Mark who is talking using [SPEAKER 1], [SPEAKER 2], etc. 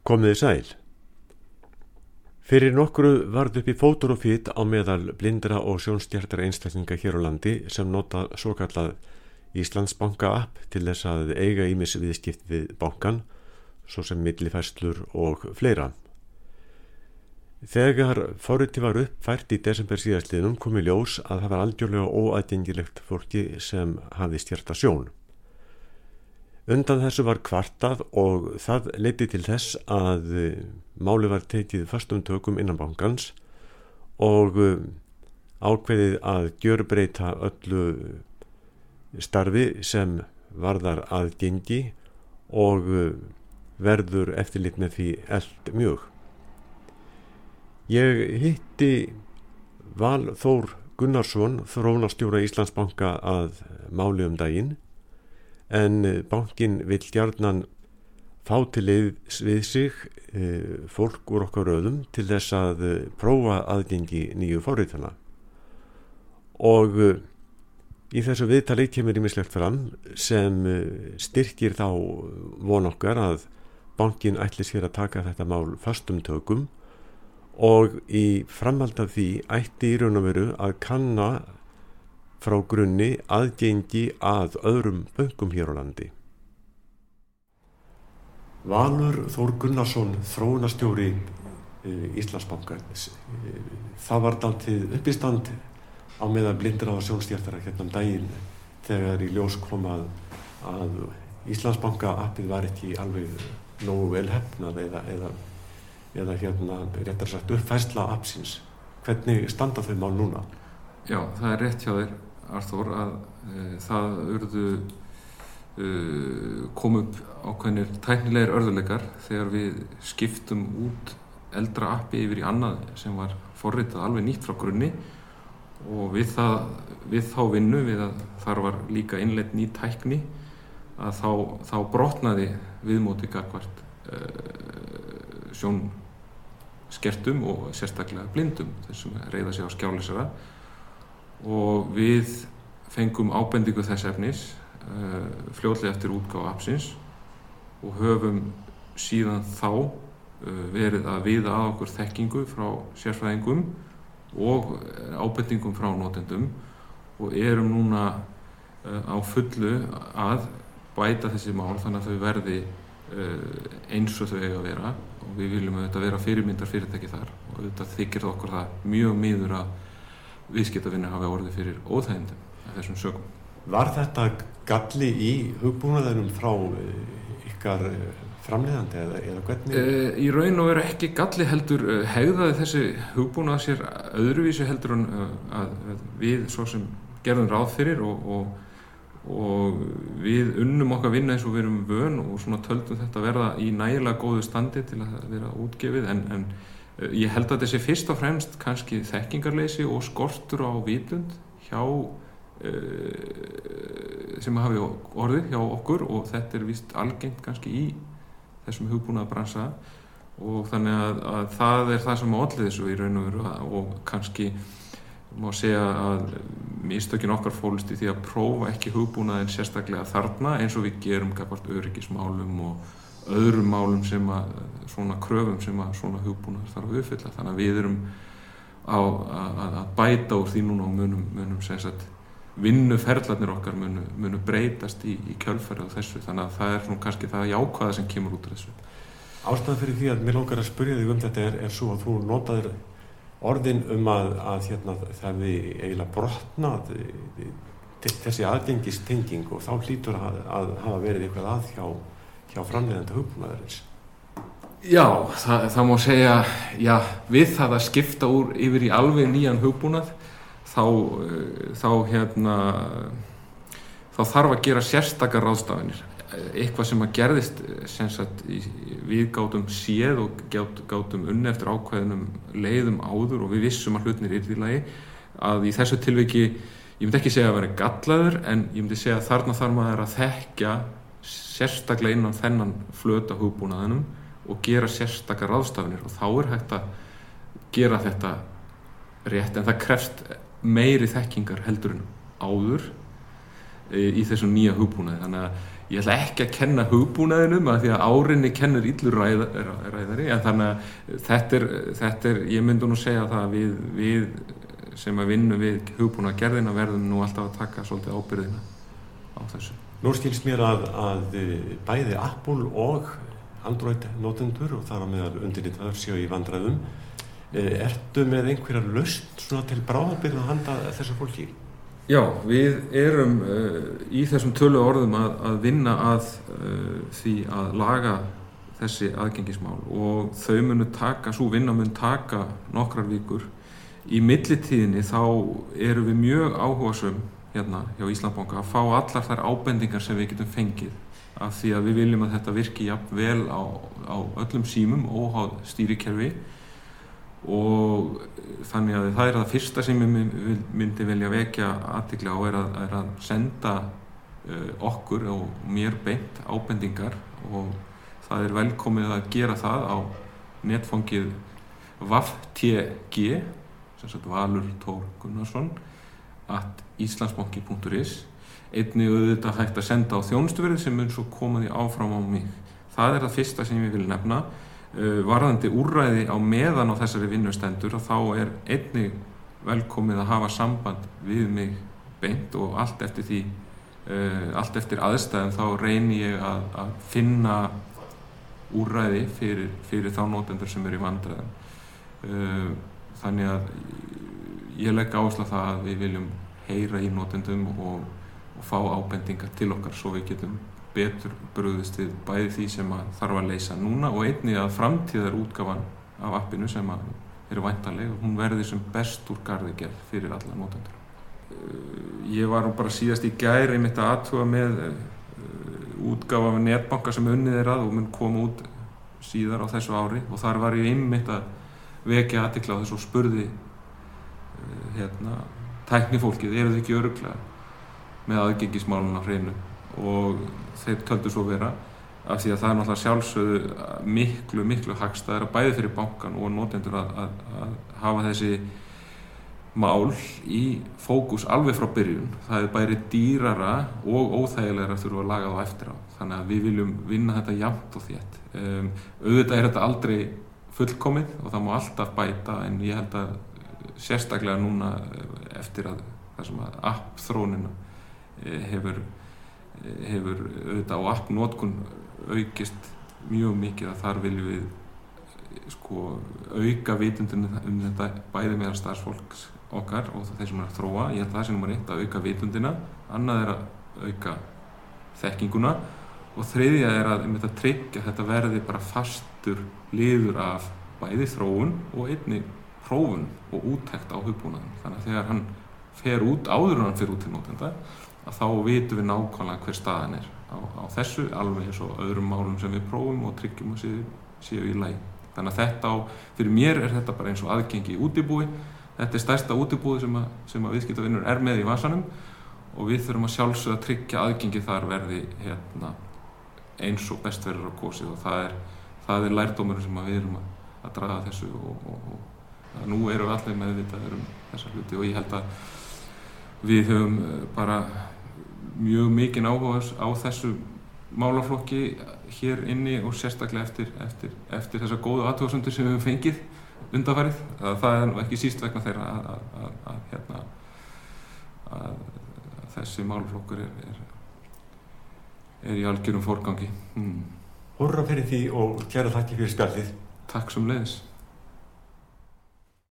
[SPEAKER 1] Komiði sæl. Fyrir nokkru varð upp í fótur og fit á meðal blindra og sjónskertra einstaklinga hér á landi sem nota svokallað Íslandsbanka app til þess að eiga ýmis viðskipti við bankan, svo sem millifærslur og fleira. Þegar forritið var uppfært í desember síðastliðnum kom í ljós að það var algjörlega óaðgengilegt fólki sem hafði skerta sjón. Undan þessu var kvartað og það leiddi til þess að málið var tekið fastum tökum innan bankans og ákveðið að gjörbreyta öllu starfi sem varðar aðgengi og verður eftirlit með því eflt mjög. Ég hitti Valþór Gunnarsson, þróunarstjóra Íslandsbanka að máli daginn, en bankinn vill gjarnan fá til liðs við sig fólk úr okkar röðum til þess að prófa aðgengi nýju forritana. Og í þessu viðtali kemur ýmislegt fram sem styrkir þá von okkar að bankinn ætli sér að taka þetta mál fastum tökum og í framhald af því ætti í raun og veru að kanna frá grunni aðgengi að öðrum bönkum hér á landi. Valþór Gunnarsson, þróunarstjóri Íslandsbanka. Það var dálítið uppistand á meðal blindra og sjónskertra hérna daginn þegar í ljós kom að Íslandsbanka appið var ekki alveg nógu vel heppnað eða réttar sagt uppfærsla appsins. Hvernig standa þau mál núna?
[SPEAKER 2] Já, það er rétt hjá þér, Arþór, að það kom upp ákveðnir tæknilegir örðuleikar þegar við skiptum út eldra appi yfir í annað sem var forritað alveg nýtt frá grunni og við þá vinnu við að þar var líka innleidd ný tækni að þá brotnaði viðmóti gagnvart sjónskertum og sérstaklega blindum, þessum reiða sig á skjálesara, og við fengum ábendingu þess efnis fljótlega eftir útgáfu appsins og höfum síðan þá verið að viða að okkur þekkingu frá sérfræðingum og ábendingum frá notendum og erum núna á fullu að bæta þessi mál þannig að þau verði eins og þau eiga að vera og við viljum auðvitað vera fyrirmyndar fyrirtæki þar og auðvitað þykir okkur það mjög miður að viðskiptavinir hafi orðið fyrir óþægindum af þessum sökum.
[SPEAKER 1] Var þetta galli í hugbúnaðinum frá ykkar framleiðandi eða hvernig?
[SPEAKER 2] Í raun og veru ekki galli, heldur hegðaði þessi hugbúnað sér öðruvísi heldur en að við svo sem gerðum ráð fyrir og við unnum okkar vinna eins og við erum vön og svona töldum þetta verða í nægilega góðu standi til að vera útgefið en ég held að þetta sé fyrst og fremst kannski þekkingarleysi og skortur á vitund hjá sem hafi orðið hjá okkur og þetta víst algengt kannski í þessum hugbúnaðarbransa og þannig að það það sem olli þessu í raun og veru og kannski má segja að mistökin okkar fólust í því að prófa ekki hugbúnaðinn sérstaklega þarna eins og við gerum gagnvart öryggismálum og öðrum málum sem að svona kröfum sem að svona hugbúnaður þarf að uppfylla þannig að við erum að bæta úr því núna og munum sem sagt vinnuferlarnir okkar munu breytast í kjölfarið á þessu þannig að það svona kannski það jákvæða sem kemur út úr þessu.
[SPEAKER 1] Ástæðan fyrir því að mér langar að spyrja þig þetta er svo að þú notaðir orðin að það við eiginlega brotnað þessi aðgengistenging og þá hlýtur að hafa verið eitthvað að hjá framleiðandi hugbúnaðarins.
[SPEAKER 2] Já, það má segja, já, við það að skipta yfir í alveg nýjan hugbúnað þá þarf að gera sérstakar ráðstafanir. Eitthvað sem að gerðist sem sagt við gátum séð og gátum unni eftir ákveðnum leiðum áður og við vissum að hlutirnir yrðu í lagi að í þessu tilviki, ég myndi ekki segja að vera gallaður en ég myndi segja að þarna þarf maður að þekkja sérstaklega innan þennan flöta hugbúnaðinum og gera sérstakar ráðstafanir og þá hægt að gera þetta rétt en það krefst meiri þekkingar heldur en áður í þessum nýja hugbúnaði þannig að ég ætla ekki að kenna hugbúnaðinum að því að árinni kennur illur ræðari, en þannig að þetta er, ég myndi nú segja það að við sem að vinnum við hugbúnaðgerðina verðum nú alltaf að taka svolítið ábyrgðina á þessu.
[SPEAKER 1] Nú skilst mér að bæði Apple og Android notendur og þar á meðal undirritaður séu í vandræðum. Ertu með einhverja lausn svona til bráðabirgða handa þessa fólki?
[SPEAKER 2] Já, við erum í þessum tölu orðum að vinna að því að laga þessi aðgengismál og þau munu taka, sú vinna mun taka nokkrar vikur. Í millitíðinni þá erum við mjög áhugasöm hérna hjá Íslandsbanka að fá allar þær ábendingar sem við getum fengið af því að við viljum að þetta virki jafn vel á öllum símum óháð stýrikerfi og þannig að það er það fyrsta sem ég myndi velja vekja athygli á er að senda okkur og mér beint ábendingar og það er velkomið að gera það á netfangið vaftg sem sagt Valur Thor Gunnarsson @islandsbanki.is. Einnig auðvitað hægt að senda á þjónustuverið sem mun svo koma því áfram á mig. Það er það fyrsta sem ég vil nefna. Varðandi úrræði á meðan á þessari vinnu stendur og þá er einnig velkomið að hafa samband við mig beint og allt eftir aðstæðum þá reyni ég að finna úrræði fyrir þá notendur sem eru í vandræðum. Þannig að ég legg áherslu á það að við viljum heyra í notendum og fá ábendingar til okkar svo við getum betur brugðist við bæði því sem að þarf að leysa núna og einnig að framtíðar útgáfan af appinu sem að eru væntanleg og hún verði sem best úr garði gerð fyrir alla notendur. Ég var bara síðast í gær einmitt að athuga með útgáfa af netbanka sem unnið er að og mun koma út síðar á þessu ári og þar var ég einmitt að vekja athygli á þessu og spurði tæknifólkið, eru þið ekki örugglega með aðgengismálun á hreinu og þeir töldu svo vera af því að það er náttúrulega sjálfsögðu miklu hagstæðara bæði fyrir bankan og notendur að hafa þessi mál í fókus alveg frá byrjun. Það er bæði dýrara og óþægilegra að þurfa að laga þá eftir á. Þannig að við viljum vinna þetta jafnt og þétt. Auðvitað er þetta aldrei fullkomið og það má alltaf bæta en ég held að sérstaklega núna eftir að það sem að app-þróunina hefur auðvitað á app-notkun aukist mjög mikið að þar viljum við auka vitundina þetta bæði meðal starfsfólks okkar og þeir sem er að þróa. Ég held að það sé númer 1 að auka vitundina, annað er að auka þekkinguna og þriðja er að tryggja að þetta verði bara fastur liður af bæði þróun og einnig prófun og úttekt á hugbúnaðinn. Þannig að þegar hann fer út, áður en hann fer út til notenda, að þá vitum við nákvæmlega hver staðan er á þessu, alveg eins og öðrum málum sem við prófum og tryggjum að séu í lagi. Þannig að þetta fyrir mér er þetta bara eins og aðgengi í útibúi. Þetta er stærsta útibúi sem að viðskiptavinur er með í vasanum og við þurfum að sjálfsögðu að tryggja aðgengi þar verði eins og best verður á kosið og það er lærdómur sem við erum að draga þessu og nú erum við allir meðvitaðir þessa hluti og ég held að við höfum bara mjög mikinn áhuga á þessu málaflokki hér inni og sérstaklega eftir þessa góðu athugasemdir sem við höfum fengið undanfarið. Það er nú ekki síst vegna þeirra að þessi málaflokkur er í algjörum forgangi.
[SPEAKER 1] Húrra fyrir því og kærar þakkir fyrir spjallið.
[SPEAKER 2] Takk sömuleiðis.